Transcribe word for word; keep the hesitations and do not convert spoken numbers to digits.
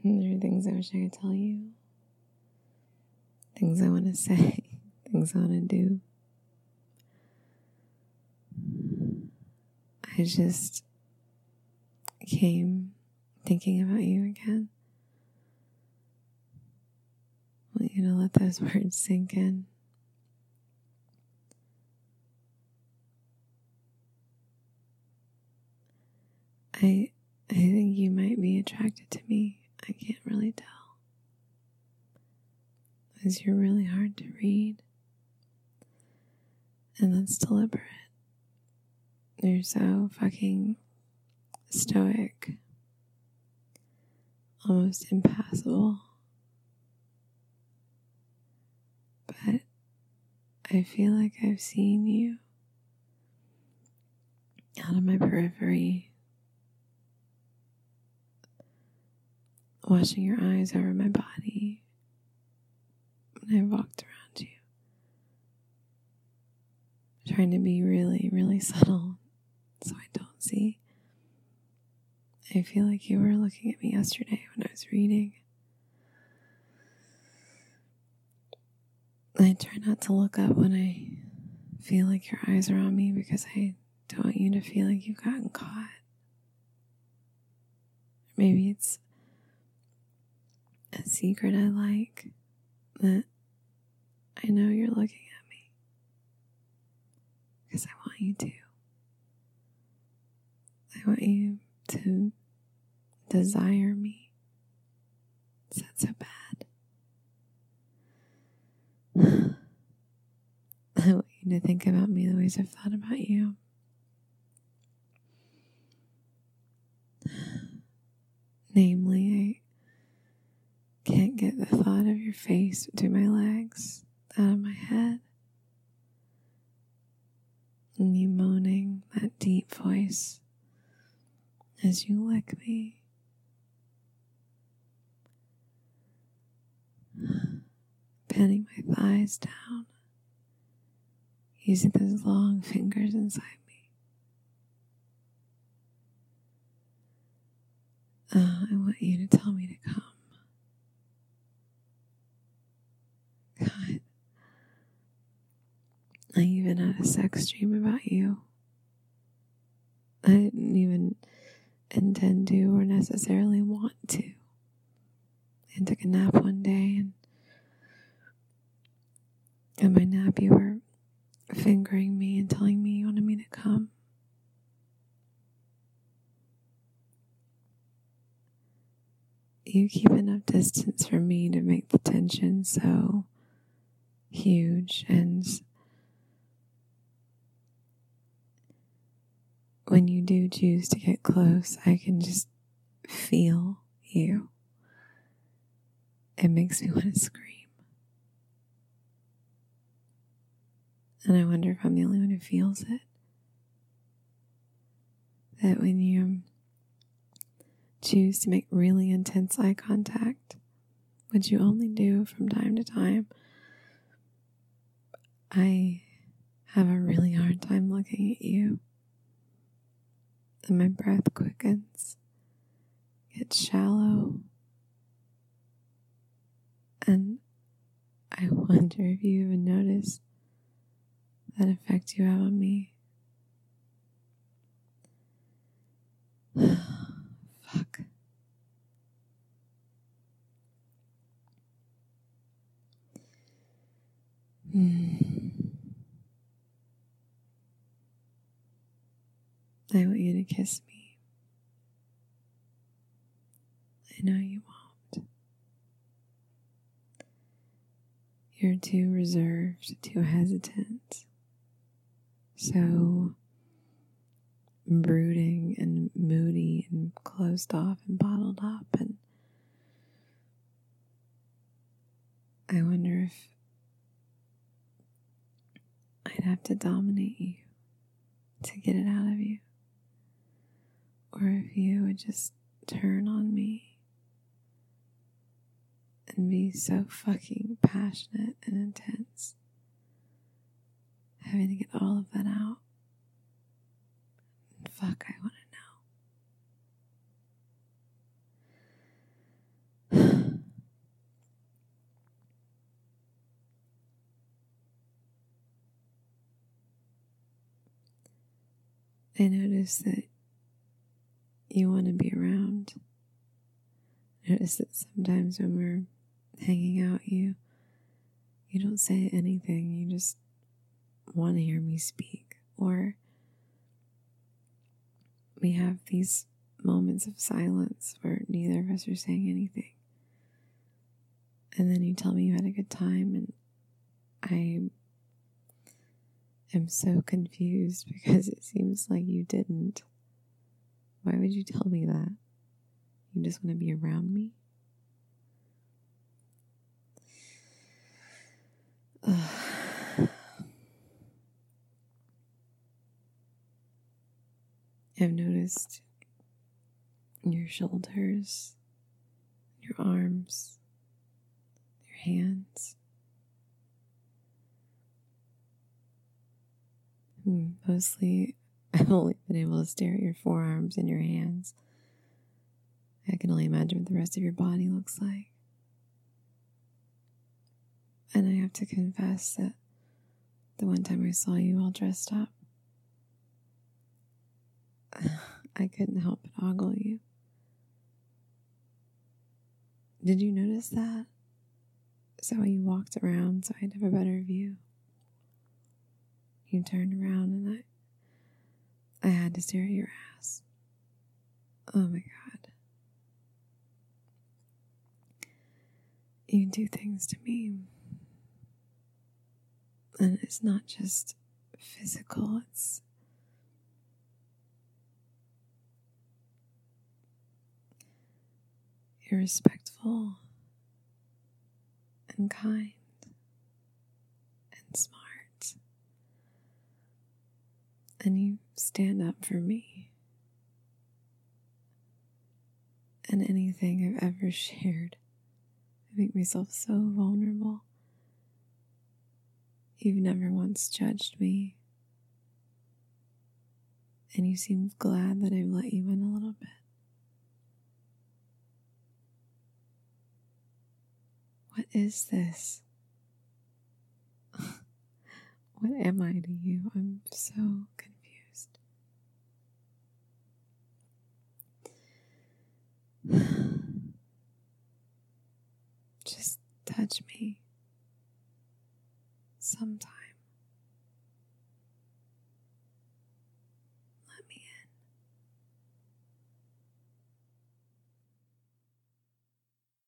And there are things I wish I could tell you, things I want to say, things I want to do. I just came thinking about you again. I want you to let those words sink in. I I think you might be attracted to me. I can't really tell. Because you're really hard to read. And that's deliberate. You're so fucking stoic. Almost impassible. But I feel like I've seen you out of my periphery, watching your eyes over my body when I walked around you, trying to be really, really subtle so I don't see. I feel like you were looking at me yesterday when I was reading. I try not to look up when I feel like your eyes are on me because I don't want you to feel like you've gotten caught. Maybe it's a secret I like that I know you're looking at me because I want you to. I want you to desire me. Is that so bad? I want you to think about me the ways I've thought about you. Namely, I can't get the thought of your face between my legs out of my head. And you moaning that deep voice as you lick me. Pinning my thighs down, using those long fingers inside me. Oh, I want you to tell me to come. God, I even had a sex dream about you. I didn't even intend to or necessarily want to. I took a nap one day, and in my nap you were fingering me and telling me you wanted me to come. You keep enough distance from me to make the tension so huge, and when you do choose to get close, I can just feel you. It makes me want to scream. And I wonder if I'm the only one who feels it. That when you choose to make really intense eye contact, which you only do from time to time, I have a really hard time looking at you. And my breath quickens, gets shallow, and I wonder if you even notice that effect you have on me. Fuck. Hmm. I want you to kiss me. I know you won't. You're too reserved, too hesitant. So brooding and moody and closed off and bottled up, and I wonder if I'd have to dominate you to get it out of you, or if you would just turn on me and be so fucking passionate and intense, having to get all of that out. Fuck, I want to know. I notice that you want to be around. I notice that sometimes when we're hanging out, you you don't say anything. You just want to hear me speak. Or we have these moments of silence where neither of us are saying anything. And then you tell me you had a good time, and I am so confused because it seems like you didn't. Why would you tell me that? You just want to be around me? Ugh. I've noticed your shoulders, your arms, your hands. Hmm, mostly, I've only been able to stare at your forearms and your hands. I can only imagine what the rest of your body looks like. And I have to confess that the one time I saw you all dressed up, I couldn't help but ogle you. Did you notice that? So you walked around so I'd have a better view. You turned around and I, I had to stare at your ass. Oh my God. You do things to me. And it's not just physical, it's you're respectful and kind and smart. And you stand up for me. And anything I've ever shared, I make myself so vulnerable. You've never once judged me. And you seem glad that I've let you in a little bit. What is this? What am I to you? I'm so confused. Just touch me.